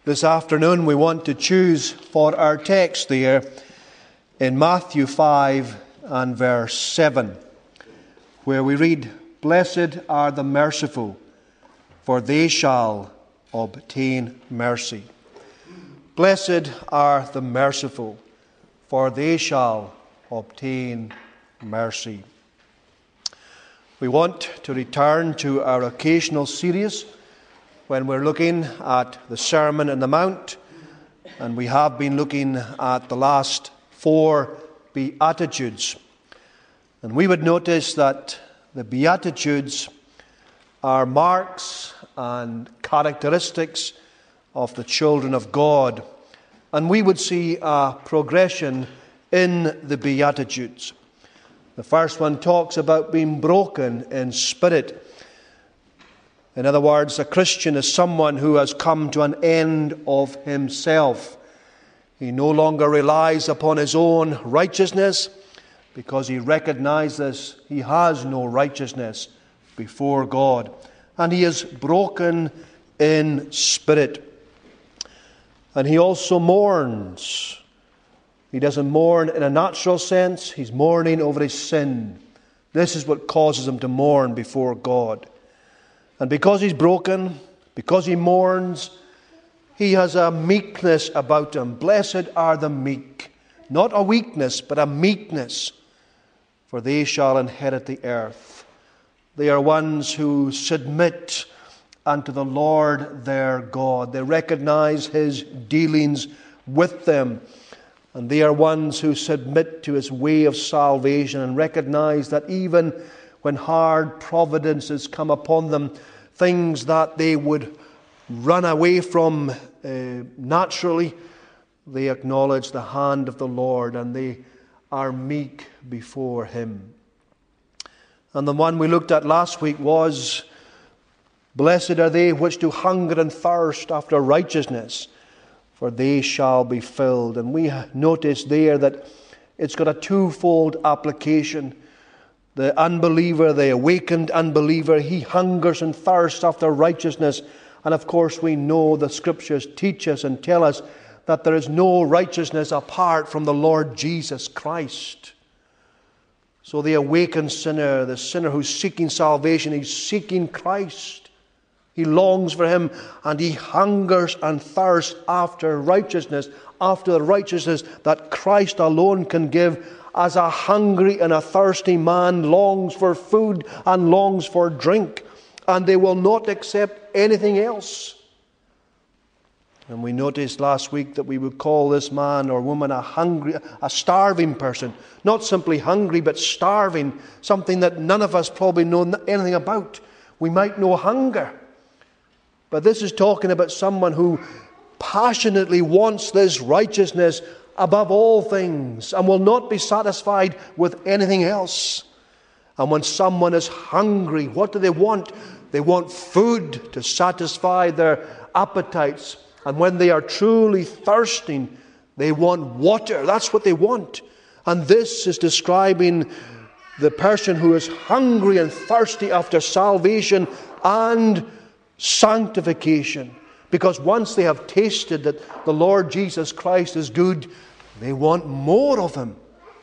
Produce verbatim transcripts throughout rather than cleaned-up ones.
This afternoon we want to choose for our text there in Matthew five and verse seven, where we read, "Blessed are the merciful, for they shall obtain mercy." Blessed are the merciful, for they shall obtain mercy. We want to return to our occasional series when we're looking at the Sermon on the Mount, and we have been looking at the last four Beatitudes. And we would notice that the Beatitudes are marks and characteristics of the children of God. And we would see a progression in the Beatitudes. The first one talks about being broken in spirit. In other words, a Christian is someone who has come to an end of himself. He no longer relies upon his own righteousness because he recognizes he has no righteousness before God. And he is broken in spirit. And he also mourns. He doesn't mourn in a natural sense. He's mourning over his sin. This is what causes him to mourn before God. And because he's broken, because he mourns, he has a meekness about him. Blessed are the meek. Not a weakness, but a meekness. For they shall inherit the earth. They are ones who submit unto the Lord their God. They recognize His dealings with them. And they are ones who submit to His way of salvation and recognize that even when hard providences come upon them, things that they would run away from uh, naturally, they acknowledge the hand of the Lord and they are meek before Him. And the one we looked at last week was, "Blessed are they which do hunger and thirst after righteousness, for they shall be filled." And we notice there that it's got a twofold application. The unbeliever, the awakened unbeliever, he hungers and thirsts after righteousness. And of course we know the Scriptures teach us and tell us that there is no righteousness apart from the Lord Jesus Christ. So the awakened sinner, the sinner who's seeking salvation, he's seeking Christ. He longs for Him and he hungers and thirsts after righteousness, after the righteousness that Christ alone can give, as a hungry and a thirsty man longs for food and longs for drink, and they will not accept anything else. And we noticed last week that we would call this man or woman a hungry, a starving person. Not simply hungry, but starving, something that none of us probably know anything about. We might know hunger, but this is talking about someone who passionately wants this righteousness above all things and will not be satisfied with anything else. And when someone is hungry, what do they want? They want food to satisfy their appetites. And when they are truly thirsting, they want water. That's what they want. And this is describing the person who is hungry and thirsty after salvation and sanctification. Because once they have tasted that the Lord Jesus Christ is good, they want more of Him.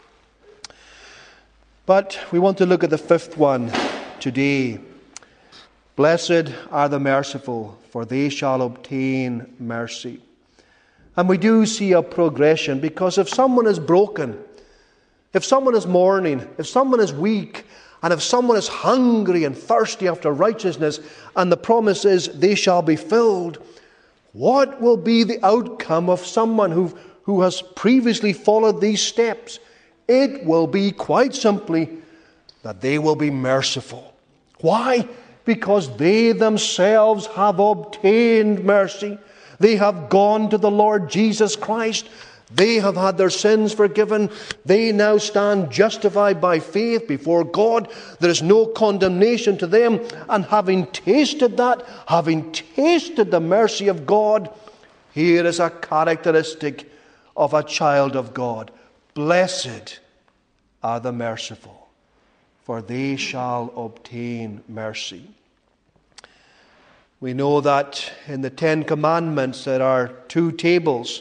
But we want to look at the fifth one today. Blessed are the merciful, for they shall obtain mercy. And we do see a progression, because if someone is broken, if someone is mourning, if someone is weak, and if someone is hungry and thirsty after righteousness, and the promise is they shall be filled, what will be the outcome of someone who, who has previously followed these steps? It will be quite simply that they will be merciful. Why? Because they themselves have obtained mercy. They have gone to the Lord Jesus Christ. They have had their sins forgiven. They now stand justified by faith before God. There is no condemnation to them. And having tasted that, having tasted the mercy of God, here is a characteristic of a child of God. Blessed are the merciful, for they shall obtain mercy. We know that in the Ten Commandments there are two tables.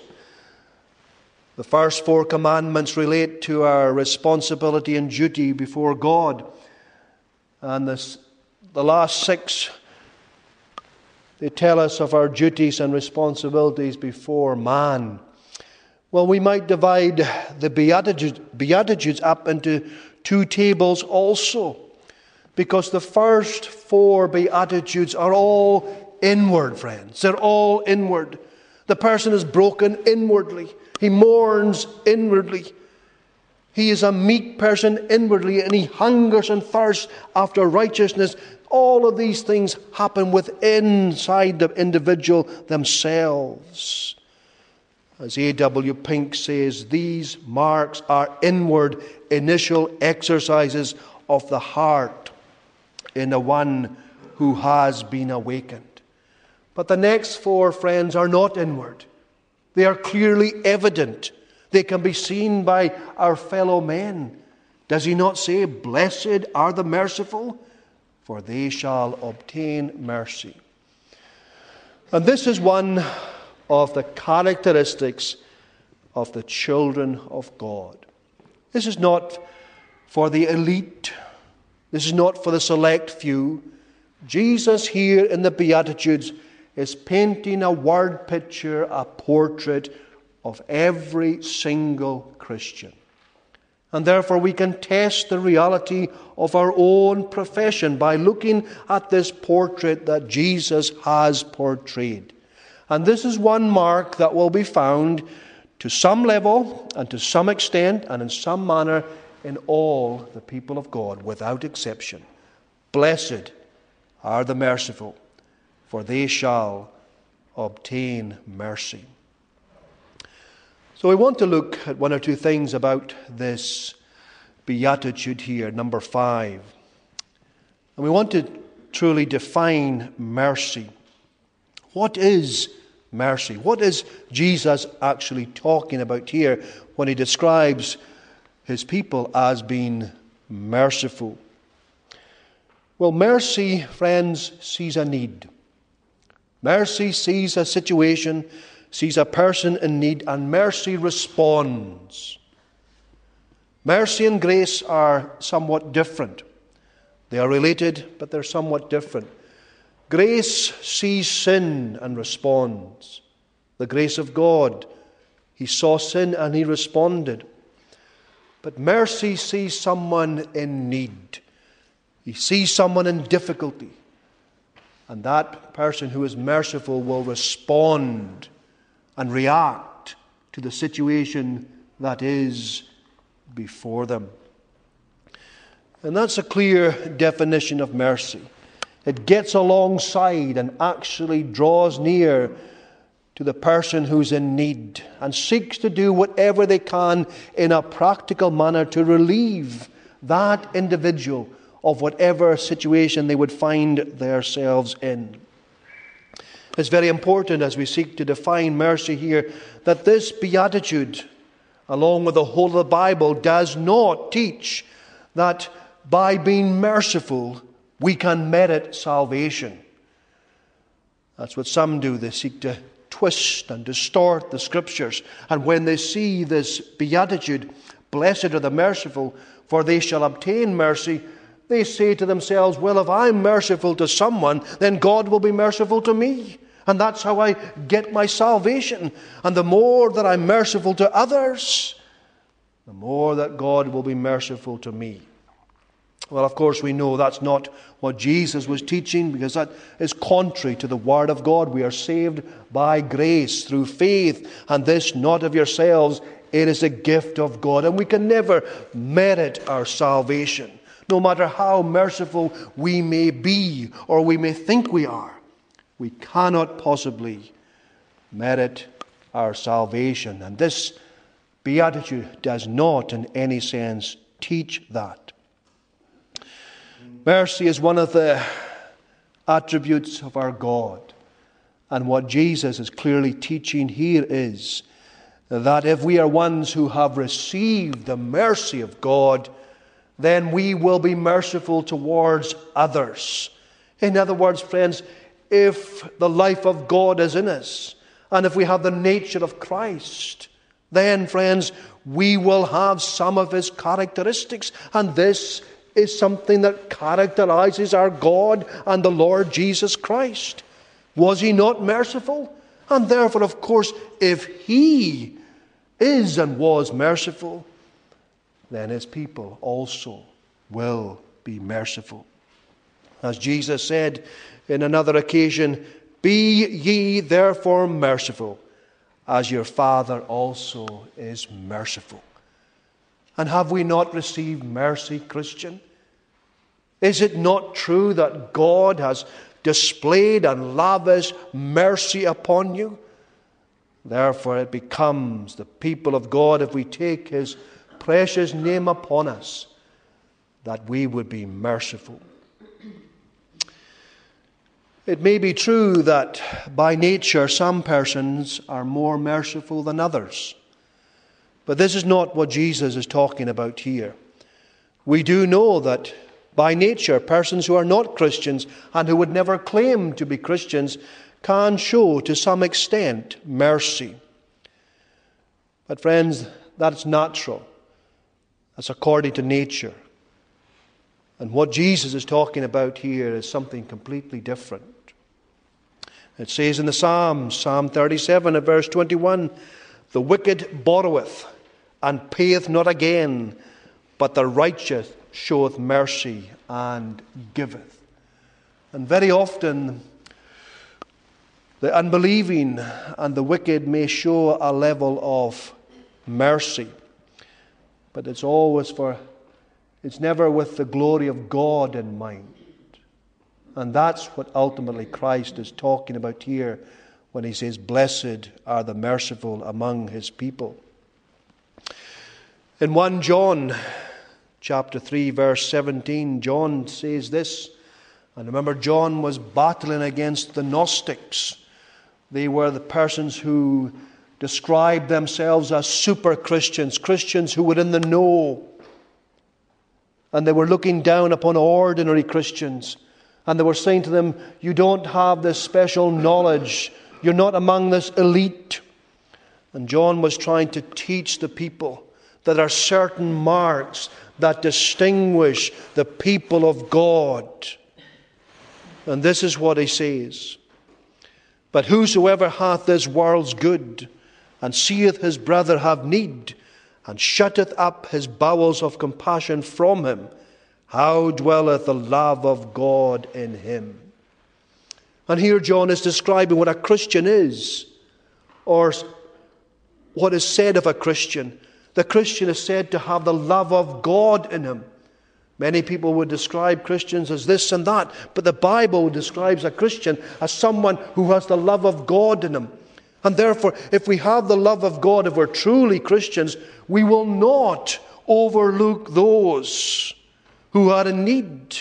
The first four commandments relate to our responsibility and duty before God. And this, the last six, they tell us of our duties and responsibilities before man. Well, we might divide the Beatitudes, Beatitudes up into two tables also, because the first four Beatitudes are all inward, friends. They're all inward. The person is broken inwardly. He mourns inwardly. He is a meek person inwardly, and he hungers and thirsts after righteousness. All of these things happen within inside the individual themselves. As A W Pink says, these marks are inward initial exercises of the heart in the one who has been awakened. But the next four, friends, are not inward. They are clearly evident. They can be seen by our fellow men. Does he not say, "Blessed are the merciful, for they shall obtain mercy"? And this is one of the characteristics of the children of God. This is not for the elite. This is not for the select few. Jesus here in the Beatitudes is painting a word picture, a portrait of every single Christian. And therefore we can test the reality of our own profession by looking at this portrait that Jesus has portrayed. And this is one mark that will be found to some level and to some extent and in some manner in all the people of God, without exception. Blessed are the merciful, for they shall obtain mercy. So we want to look at one or two things about this beatitude here, number five. And we want to truly define mercy. What is mercy? What is Jesus actually talking about here when he describes his people as being merciful? Well, mercy, friends, sees a need. Mercy sees a situation, sees a person in need, and mercy responds. Mercy and grace are somewhat different. They are related, but they're somewhat different. Grace sees sin and responds. The grace of God, he saw sin and he responded. But mercy sees someone in need. He sees someone in difficulty. And that person who is merciful will respond and react to the situation that is before them. And that's a clear definition of mercy. It gets alongside and actually draws near to the person who's in need and seeks to do whatever they can in a practical manner to relieve that individual of whatever situation they would find themselves in. It's very important as we seek to define mercy here that this beatitude, along with the whole of the Bible, does not teach that by being merciful we can merit salvation. That's what some do. They seek to twist and distort the Scriptures. And when they see this beatitude, "Blessed are the merciful, for they shall obtain mercy," they say to themselves, well, if I'm merciful to someone, then God will be merciful to me. And that's how I get my salvation. And the more that I'm merciful to others, the more that God will be merciful to me. Well, of course, we know that's not what Jesus was teaching, because that is contrary to the Word of God. We are saved by grace through faith, and this not of yourselves. It is a gift of God, and we can never merit our salvation. No matter how merciful we may be or we may think we are, we cannot possibly merit our salvation. And this beatitude does not in any sense teach that. Mercy is one of the attributes of our God. And what Jesus is clearly teaching here is that if we are ones who have received the mercy of God, then we will be merciful towards others. In other words, friends, if the life of God is in us, and if we have the nature of Christ, then, friends, we will have some of his characteristics. And this is something that characterizes our God and the Lord Jesus Christ. Was he not merciful? And therefore, of course, if he is and was merciful, then his people also will be merciful. As Jesus said in another occasion, "Be ye therefore merciful, as your Father also is merciful." And have we not received mercy, Christian? Is it not true that God has displayed and lavished mercy upon you? Therefore it becomes the people of God, if we take his precious name upon us, that we would be merciful. It may be true that by nature some persons are more merciful than others. But this is not what Jesus is talking about here. We do know that by nature persons who are not Christians and who would never claim to be Christians can show to some extent mercy. But friends, that's natural. That's according to nature. And what Jesus is talking about here is something completely different. It says in the Psalms, Psalm thirty-seven at verse twenty-one, "The wicked borroweth, and payeth not again, but the righteous showeth mercy and giveth." And very often, the unbelieving and the wicked may show a level of mercy. But it's always for, it's never with the glory of God in mind. And that's what ultimately Christ is talking about here when he says, "Blessed are the merciful among his people." In First John chapter three, verse seventeen, John says this. And remember, John was battling against the Gnostics. They were the persons who described themselves as super Christians, Christians who were in the know. And they were looking down upon ordinary Christians. And they were saying to them, "You don't have this special knowledge. You're not among this elite." And John was trying to teach the people that there are certain marks that distinguish the people of God. And this is what he says. "But whosoever hath this world's good, and seeth his brother have need, and shutteth up his bowels of compassion from him, how dwelleth the love of God in him?" And here John is describing what a Christian is, or what is said of a Christian. The Christian is said to have the love of God in him. Many people would describe Christians as this and that, but the Bible describes a Christian as someone who has the love of God in him. And therefore, if we have the love of God, if we're truly Christians, we will not overlook those who are in need.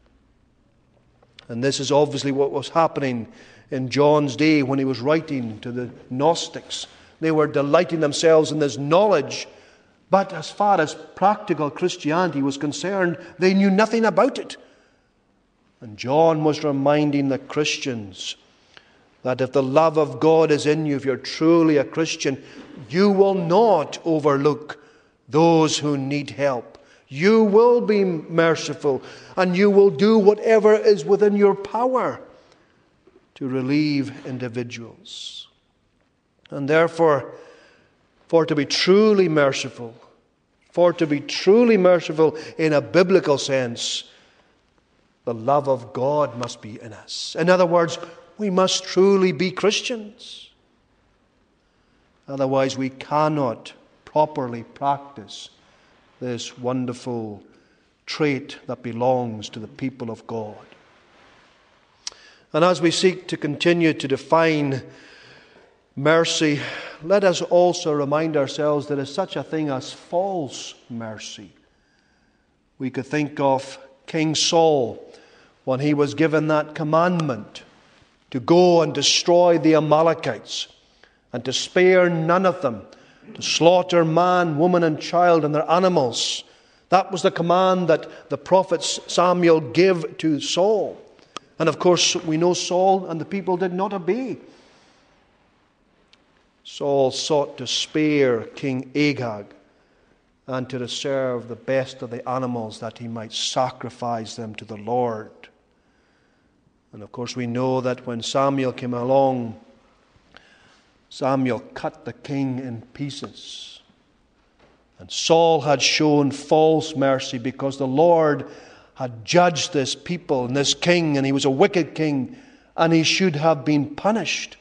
And this is obviously what was happening in John's day when he was writing to the Gnostics. They were delighting themselves in this knowledge, but as far as practical Christianity was concerned, they knew nothing about it. And John was reminding the Christians that if the love of God is in you, if you're truly a Christian, you will not overlook those who need help. You will be merciful, and you will do whatever is within your power to relieve individuals. And therefore, for to be truly merciful, for to be truly merciful in a biblical sense, the love of God must be in us. In other words, we must truly be Christians. Otherwise, we cannot properly practice this wonderful trait that belongs to the people of God. And as we seek to continue to define mercy, let us also remind ourselves there is such a thing as false mercy. We could think of King Saul when he was given that commandment to go and destroy the Amalekites and to spare none of them, to slaughter man, woman and child and their animals. That was the command that the prophet Samuel gave to Saul. And of course, we know Saul and the people did not obey. Saul sought to spare King Agag and to reserve the best of the animals that he might sacrifice them to the Lord. And of course, we know that when Samuel came along, Samuel cut the king in pieces. And Saul had shown false mercy because the Lord had judged this people and this king, and he was a wicked king, and he should have been punished.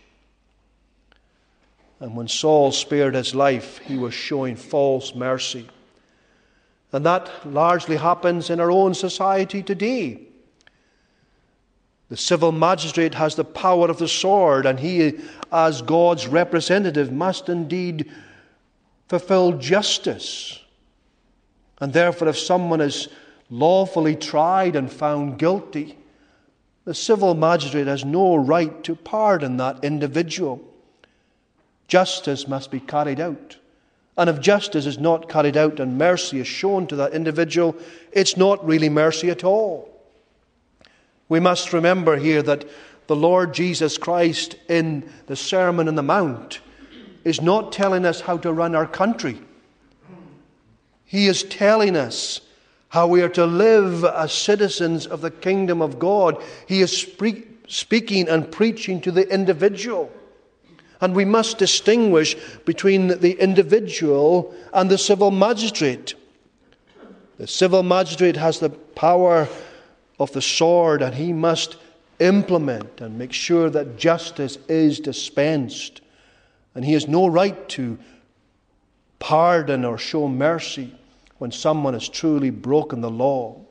And when Saul spared his life, he was showing false mercy. And that largely happens in our own society today. The civil magistrate has the power of the sword, and he, as God's representative, must indeed fulfill justice. And therefore, if someone is lawfully tried and found guilty, the civil magistrate has no right to pardon that individual. Justice must be carried out. And if justice is not carried out and mercy is shown to that individual, it's not really mercy at all. We must remember here that the Lord Jesus Christ in the Sermon on the Mount is not telling us how to run our country. He is telling us how we are to live as citizens of the kingdom of God. He is spe- speaking and preaching to the individual. And we must distinguish between the individual and the civil magistrate. The civil magistrate has the power of the sword, and he must implement and make sure that justice is dispensed. And he has no right to pardon or show mercy when someone has truly broken the law.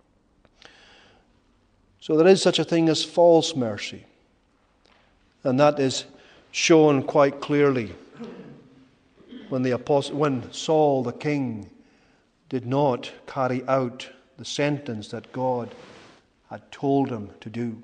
So there is such a thing as false mercy. And that is shown quite clearly when the apostle, when Saul the king did not carry out the sentence that God had told him to do.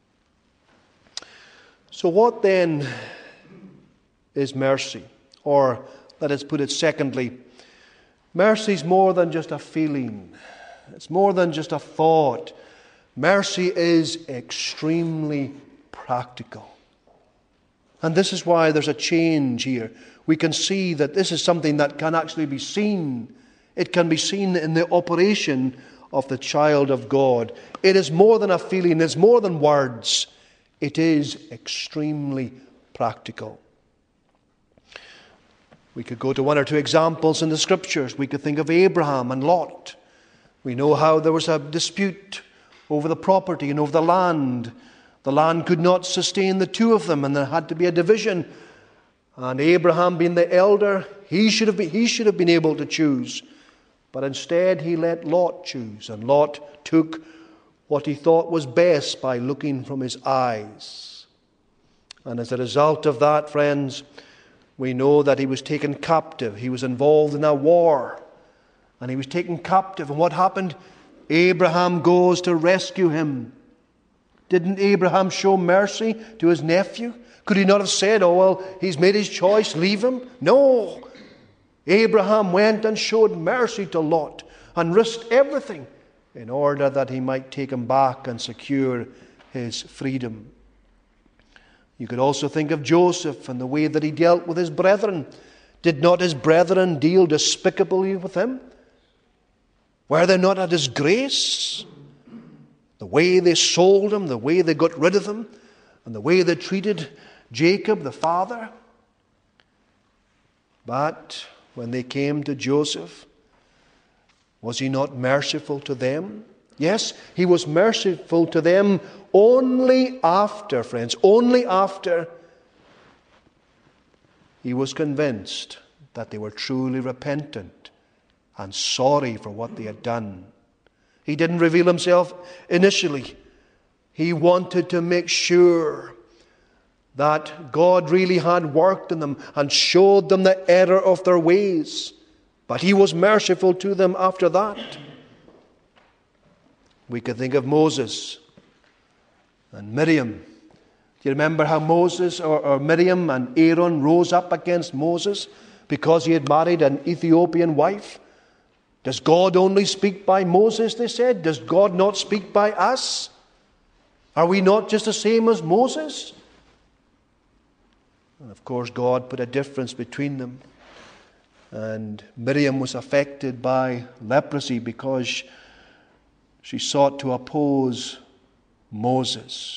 So what then is mercy? Or let us put it secondly, mercy is more than just a feeling. It's more than just a thought. Mercy is extremely practical. And this is why there's a change here. We can see that this is something that can actually be seen. It can be seen in the operation of the child of God. It is more than a feeling. It's more than words. It is extremely practical. We could go to one or two examples in the Scriptures. We could think of Abraham and Lot. We know how there was a dispute over the property and over the land. The land could not sustain the two of them, and there had to be a division. And Abraham, being the elder, he should have been, he should have been able to choose. But instead, he let Lot choose. And Lot took what he thought was best by looking from his eyes. And as a result of that, friends, we know that he was taken captive. He was involved in a war. And he was taken captive. And what happened? Abraham goes to rescue him. Didn't Abraham show mercy to his nephew? Could he not have said, oh, well, he's made his choice, leave him? No. Abraham went and showed mercy to Lot and risked everything in order that he might take him back and secure his freedom. You could also think of Joseph and the way that he dealt with his brethren. Did not his brethren deal despicably with him? Were they not a disgrace? The way they sold him, the way they got rid of him, and the way they treated Jacob, the father. But when they came to Joseph, was he not merciful to them? Yes, he was merciful to them only after, friends, only after he was convinced that they were truly repentant and sorry for what they had done. He didn't reveal himself initially. He wanted to make sure that God really had worked in them and showed them the error of their ways. But he was merciful to them after that. We could think of Moses and Miriam. Do you remember how Moses or, or Miriam and Aaron rose up against Moses because he had married an Ethiopian wife? Does God only speak by Moses, they said? Does God not speak by us? Are we not just the same as Moses? And of course, God put a difference between them. And Miriam was affected by leprosy because she sought to oppose Moses.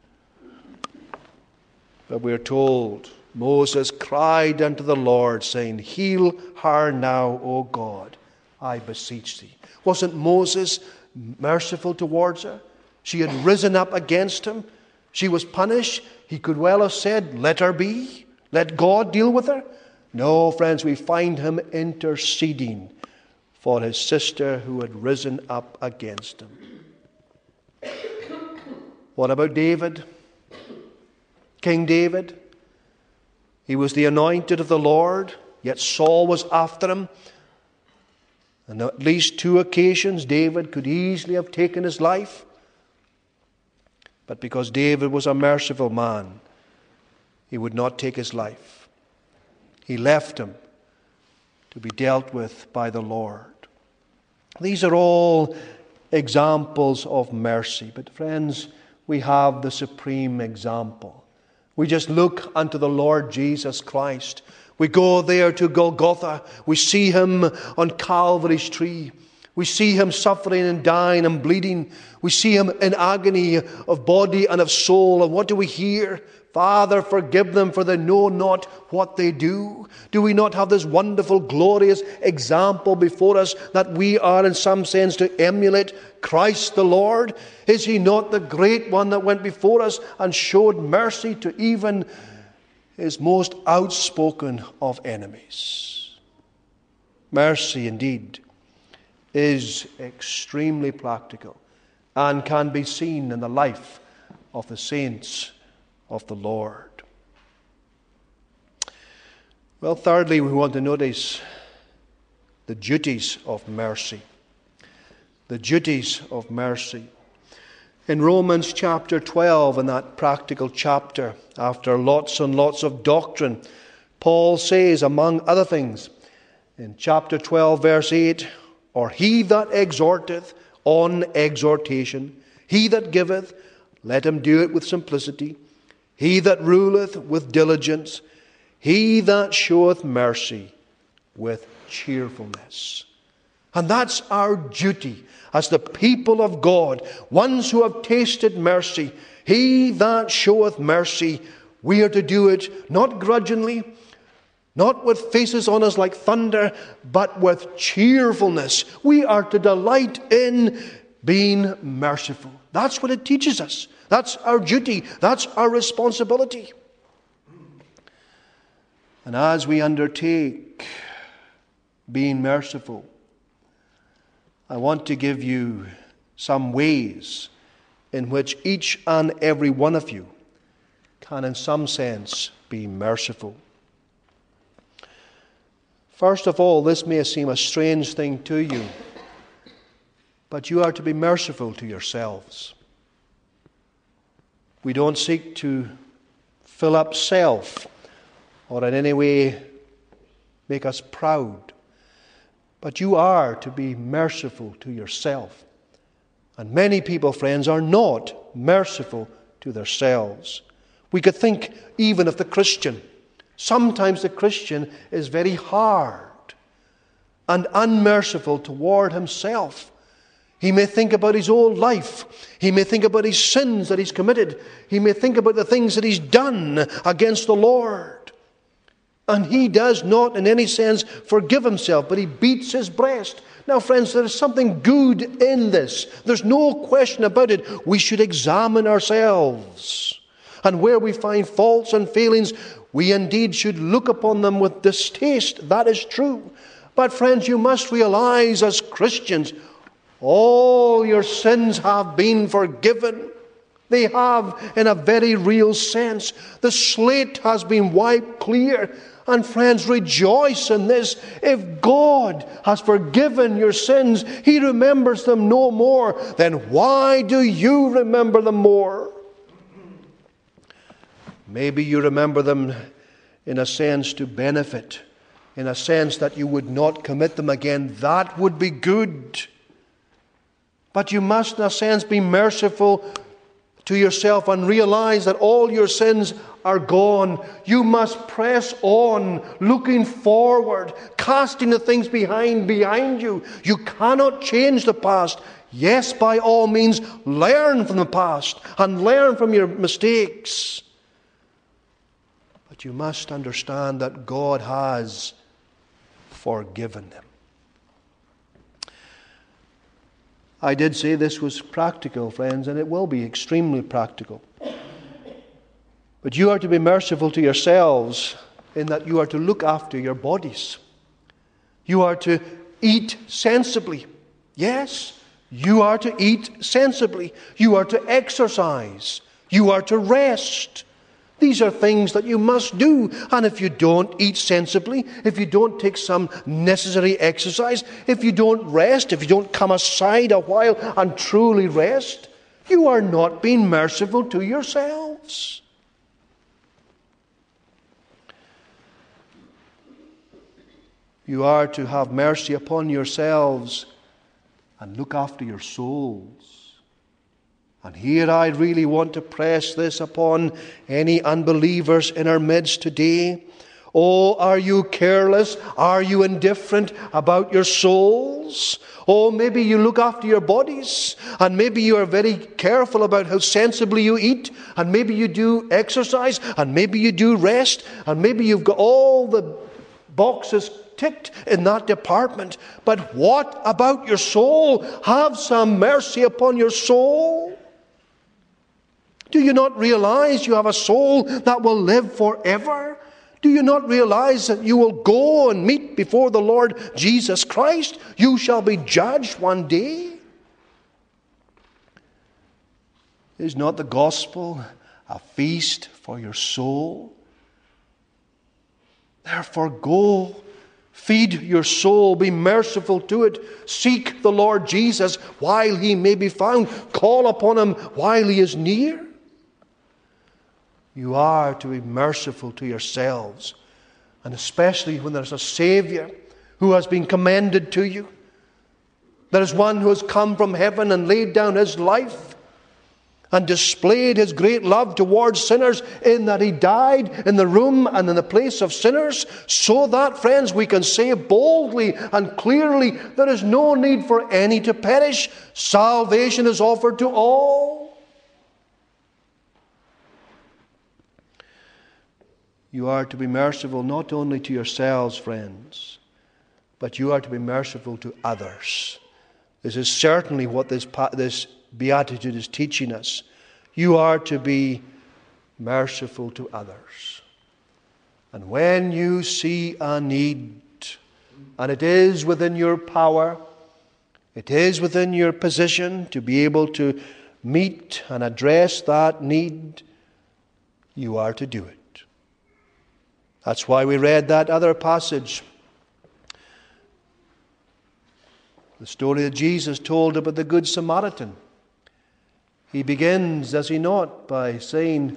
But we're told Moses cried unto the Lord, saying, Heal her now, O God, I beseech thee. Wasn't Moses merciful towards her? She had risen up against him. She was punished. He could well have said, let her be. Let God deal with her. No, friends, we find him interceding for his sister who had risen up against him. What about David? King David? He was the anointed of the Lord, yet Saul was after him. On at least two occasions, David could easily have taken his life. But because David was a merciful man, he would not take his life. He left him to be dealt with by the Lord. These are all examples of mercy. But friends, we have the supreme example. We just look unto the Lord Jesus Christ. We go there to Golgotha. We see him on Calvary's tree. We see him suffering and dying and bleeding. We see him in agony of body and of soul. And what do we hear? Father, forgive them, for they know not what they do. Do we not have this wonderful, glorious example before us that we are in some sense to emulate Christ the Lord? Is he not the great one that went before us and showed mercy to even his most outspoken of enemies? Mercy indeed is extremely practical and can be seen in the life of the saints of the Lord. Well, thirdly, we want to notice the duties of mercy. The duties of mercy. In Romans chapter twelve, in that practical chapter, after lots and lots of doctrine, Paul says, among other things, in chapter twelve, verse eight, or he that exhorteth on exhortation, he that giveth, let him do it with simplicity. He that ruleth with diligence, he that showeth mercy with cheerfulness. And that's our duty as the people of God, ones who have tasted mercy. He that showeth mercy, we are to do it not grudgingly, not with faces on us like thunder, but with cheerfulness. We are to delight in being merciful. That's what it teaches us. That's our duty. That's our responsibility. And as we undertake being merciful, I want to give you some ways in which each and every one of you can, in some sense, be merciful. First of all, this may seem a strange thing to you, but you are to be merciful to yourselves. We don't seek to fill up self or in any way make us proud. But you are to be merciful to yourself. And many people, friends, are not merciful to themselves. We could think even of the Christian. Sometimes the Christian is very hard and unmerciful toward himself. He may think about his old life. He may think about his sins that he's committed. He may think about the things that he's done against the Lord. And he does not in any sense forgive himself, but he beats his breast. Now, friends, there is something good in this. There's no question about it. We should examine ourselves. And where we find faults and failings, we indeed should look upon them with distaste. That is true. But, friends, you must realize as Christians, all your sins have been forgiven. They have in a very real sense. The slate has been wiped clear. And friends, rejoice in this. If God has forgiven your sins, He remembers them no more. Then why do you remember them more? Maybe you remember them in a sense to benefit, in a sense that you would not commit them again. That would be good. But you must, in a sense, be merciful to yourself and realize that all your sins are gone. You must press on, looking forward, casting the things behind behind you. You cannot change the past. Yes, by all means, learn from the past and learn from your mistakes. But you must understand that God has forgiven them. I did say this was practical, friends, and it will be extremely practical. But you are to be merciful to yourselves in that you are to look after your bodies. You are to eat sensibly. Yes, you are to eat sensibly. You are to exercise. You are to rest. These are things that you must do. And if you don't eat sensibly, if you don't take some necessary exercise, if you don't rest, if you don't come aside a while and truly rest, you are not being merciful to yourselves. You are to have mercy upon yourselves and look after your souls. And here I really want to press this upon any unbelievers in our midst today. Oh, are you careless? Are you indifferent about your souls? Oh, maybe you look after your bodies, and maybe you are very careful about how sensibly you eat, and maybe you do exercise, and maybe you do rest, and maybe you've got all the boxes ticked in that department. But what about your soul? Have some mercy upon your soul. Do you not realize you have a soul that will live forever? Do you not realize that you will go and meet before the Lord Jesus Christ? You shall be judged one day. Is not the gospel a feast for your soul? Therefore go, feed your soul, be merciful to it. Seek the Lord Jesus while he may be found. Call upon him while he is near. You are to be merciful to yourselves, and especially when there's a Savior who has been commended to you. There is one who has come from heaven and laid down his life and displayed his great love towards sinners in that he died in the room and in the place of sinners, so that, friends, we can say boldly and clearly there is no need for any to perish. Salvation is offered to all. You are to be merciful not only to yourselves, friends, but you are to be merciful to others. This is certainly what this, this beatitude is teaching us. You are to be merciful to others. And when you see a need, and it is within your power, it is within your position to be able to meet and address that need, you are to do it. That's why we read that other passage. The story that Jesus told about the Good Samaritan. He begins, does he not, by saying,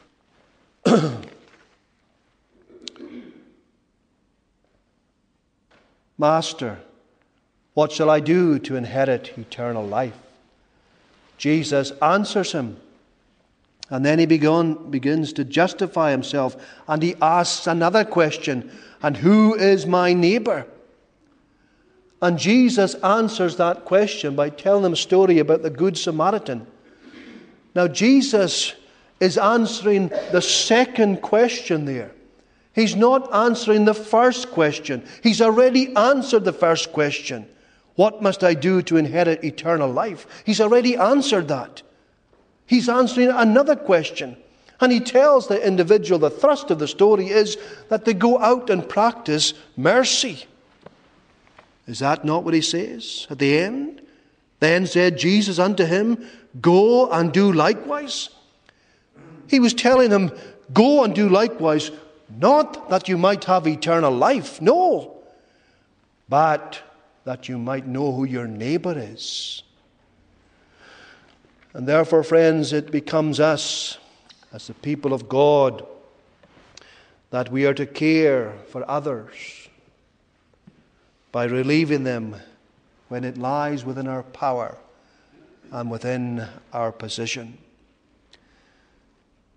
Master, what shall I do to inherit eternal life? Jesus answers him. And then he begun, begins to justify himself. And he asks another question. And who is my neighbor? And Jesus answers that question by telling them a story about the Good Samaritan. Now Jesus is answering the second question there. He's not answering the first question. He's already answered the first question. What must I do to inherit eternal life? He's already answered that. He's answering another question. And he tells the individual, the thrust of the story is that they go out and practice mercy. Is that not what he says at the end? Then said Jesus unto him, Go and do likewise. He was telling him, go and do likewise, not that you might have eternal life, no, but that you might know who your neighbor is. And therefore, friends, it becomes us, as the people of God, that we are to care for others by relieving them when it lies within our power and within our position.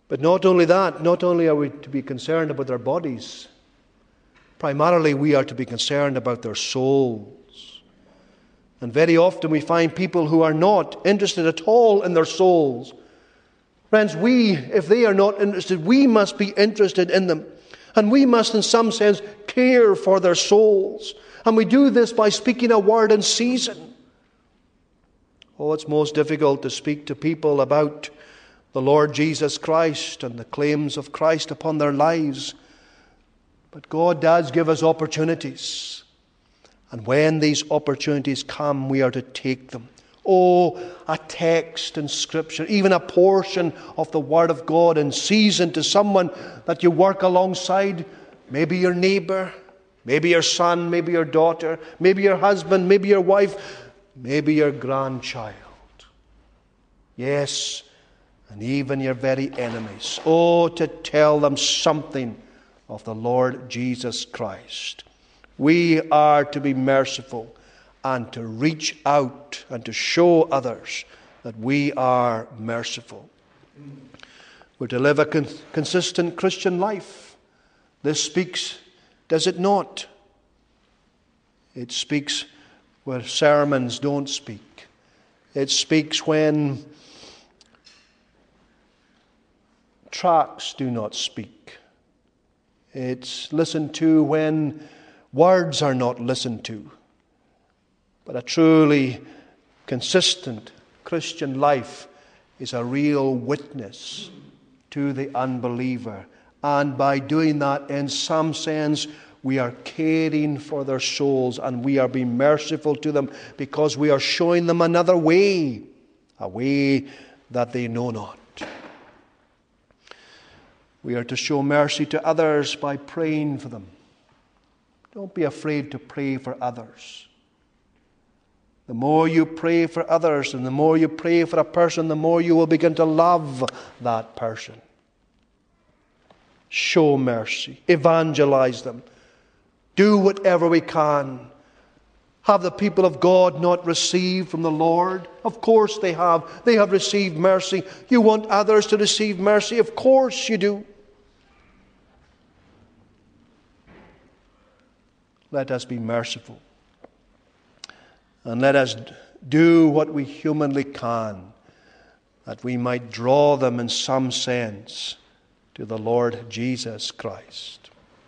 But not only that, not only are we to be concerned about their bodies, primarily we are to be concerned about their souls. And very often we find people who are not interested at all in their souls. Friends, we, if they are not interested, we must be interested in them. And we must, in some sense, care for their souls. And we do this by speaking a word in season. Oh, it's most difficult to speak to people about the Lord Jesus Christ and the claims of Christ upon their lives. But God does give us opportunities. And when these opportunities come, we are to take them. Oh, a text in Scripture, even a portion of the Word of God in season to someone that you work alongside, maybe your neighbour, maybe your son, maybe your daughter, maybe your husband, maybe your wife, maybe your grandchild. Yes, and even your very enemies. Oh, to tell them something of the Lord Jesus Christ. We are to be merciful and to reach out and to show others that we are merciful. We're to live a con- consistent Christian life. This speaks, does it not? It speaks where sermons don't speak. It speaks when tracts do not speak. It's listened to when words are not listened to. But a truly consistent Christian life is a real witness to the unbeliever. And by doing that, in some sense, we are caring for their souls and we are being merciful to them because we are showing them another way, a way that they know not. We are to show mercy to others by praying for them. Don't be afraid to pray for others. The more you pray for others and the more you pray for a person, the more you will begin to love that person. Show mercy. Evangelize them. Do whatever we can. Have the people of God not received from the Lord? Of course they have. They have received mercy. You want others to receive mercy? Of course you do. Let us be merciful. And let us do what we humanly can, that we might draw them in some sense to the Lord Jesus Christ.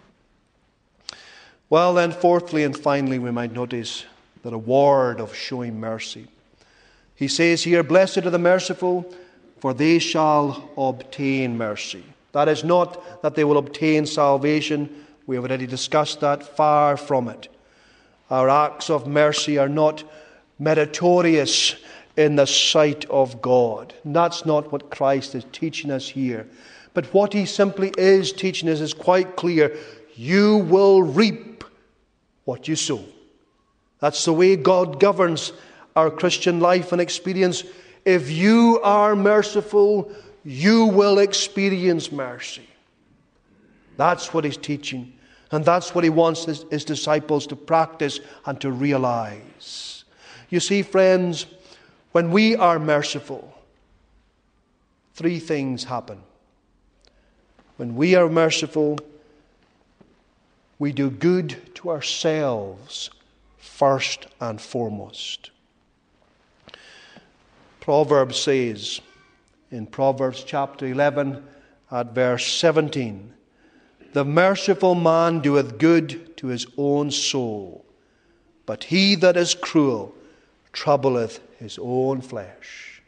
Well then, fourthly and finally, we might notice the reward of showing mercy. He says here, "Blessed are the merciful, for they shall obtain mercy." That is not that they will obtain salvation. We have already discussed that. Far from it. Our acts of mercy are not meritorious in the sight of God. And that's not what Christ is teaching us here. But what he simply is teaching us is quite clear. You will reap what you sow. That's the way God governs our Christian life and experience. If you are merciful, you will experience mercy. That's what he's teaching. And that's what he wants his, his disciples to practice and to realize. You see, friends, when we are merciful, three things happen. When we are merciful, we do good to ourselves first and foremost. Proverbs says in Proverbs chapter eleven at verse seventeen, "The merciful man doeth good to his own soul, but he that is cruel troubleth his own flesh."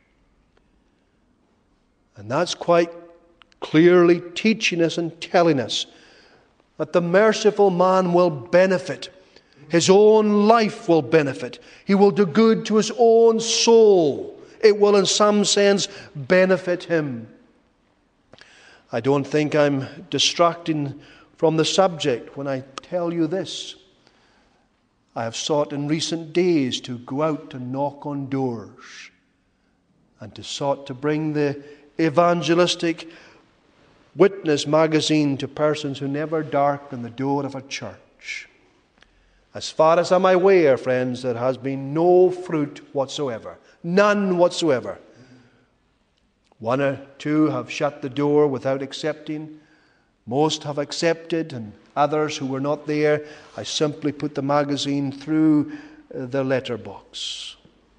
And that's quite clearly teaching us and telling us that the merciful man will benefit. His own life will benefit. He will do good to his own soul. It will in some sense benefit him. I don't think I'm distracting from the subject when I tell you this. I have sought in recent days to go out to knock on doors and to sought to bring the evangelistic witness magazine to persons who never darken the door of a church. As far as I'm aware, friends, there has been no fruit whatsoever. None whatsoever. One or two have shut the door without accepting. Most have accepted, and others who were not there, I simply put the magazine through the letterbox.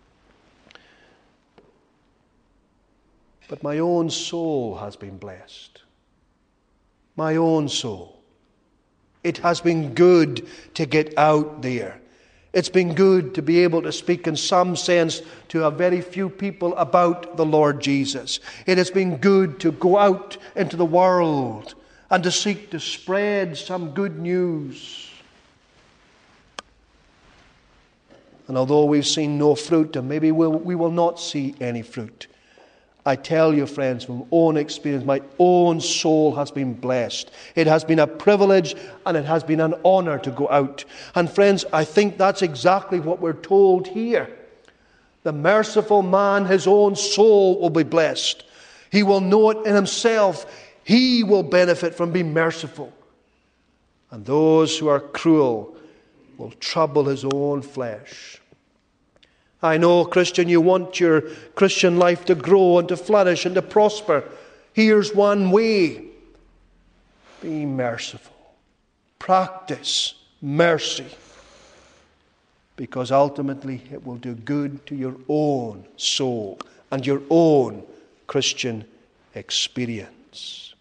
But my own soul has been blessed. My own soul. It has been good to get out there. It's been good to be able to speak in some sense to a very few people about the Lord Jesus. It has been good to go out into the world and to seek to spread some good news. And although we've seen no fruit, and maybe we'll, we will not see any fruit, I tell you, friends, from my own experience, my own soul has been blessed. It has been a privilege and it has been an honor to go out. And friends, I think that's exactly what we're told here. The merciful man, his own soul will be blessed. He will know it in himself. He will benefit from being merciful. And those who are cruel will trouble his own flesh. I know, Christian, you want your Christian life to grow and to flourish and to prosper. Here's one way. Be merciful. Practice mercy. Because ultimately it will do good to your own soul and your own Christian experience.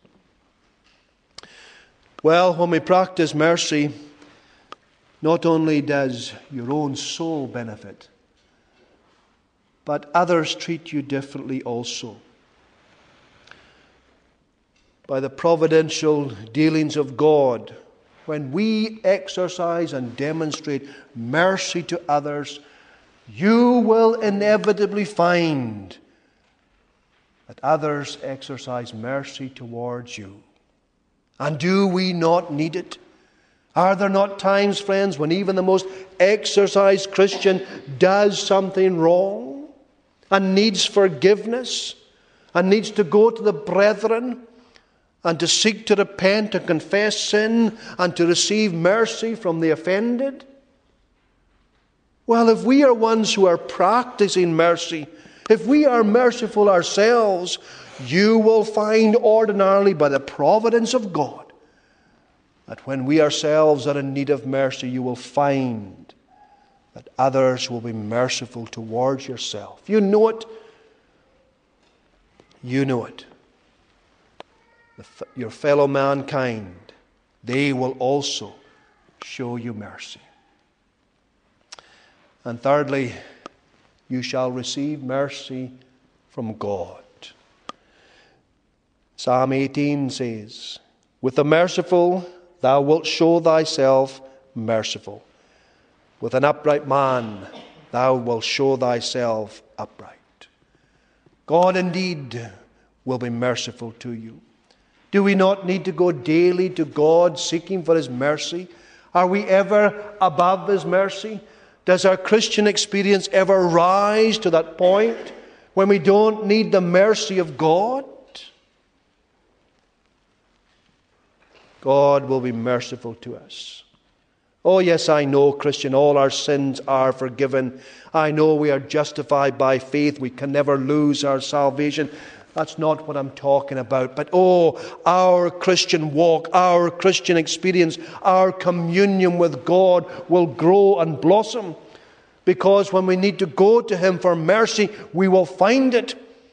Well, when we practice mercy, not only does your own soul benefit, but others treat you differently also. By the providential dealings of God, when we exercise and demonstrate mercy to others, you will inevitably find that others exercise mercy towards you. And do we not need it? Are there not times, friends, when even the most exercised Christian does something wrong and needs forgiveness and needs to go to the brethren and to seek to repent and confess sin and to receive mercy from the offended? Well, if we are ones who are practicing mercy, if we are merciful ourselves, you will find ordinarily by the providence of God that when we ourselves are in need of mercy, you will find that others will be merciful towards yourself. You know it. You know it. The, your fellow mankind, they will also show you mercy. And thirdly, you shall receive mercy from God. Psalm eighteen says, "With the merciful thou wilt show thyself merciful. With an upright man thou wilt show thyself upright." God indeed will be merciful to you. Do we not need to go daily to God seeking for His mercy? Are we ever above His mercy? Does our Christian experience ever rise to that point when we don't need the mercy of God? God will be merciful to us. Oh yes, I know, Christian, all our sins are forgiven. I know we are justified by faith. We can never lose our salvation. That's not what I'm talking about. But oh, our Christian walk, our Christian experience, our communion with God will grow and blossom. Because when we need to go to Him for mercy, we will find it.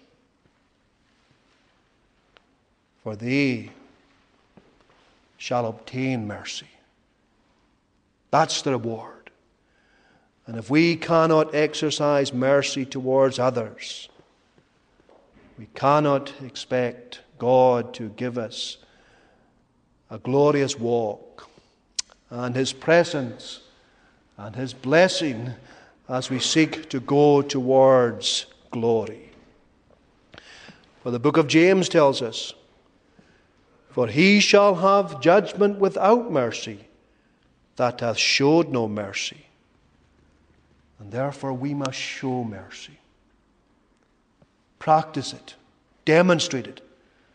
For they shall obtain mercy. That's the reward. And if we cannot exercise mercy towards others, we cannot expect God to give us a glorious walk and His presence and His blessing as we seek to go towards glory. For the book of James tells us, "For he shall have judgment without mercy, that hath showed no mercy." And therefore we must show mercy. Practice it. Demonstrate it.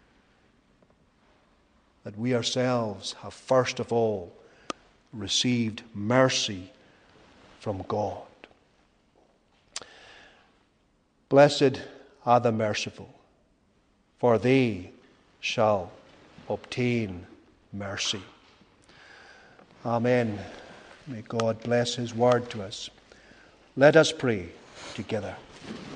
That we ourselves have first of all received mercy from God. Blessed are the merciful, for they shall obtain mercy. Amen. May God bless his word to us. Let us pray together.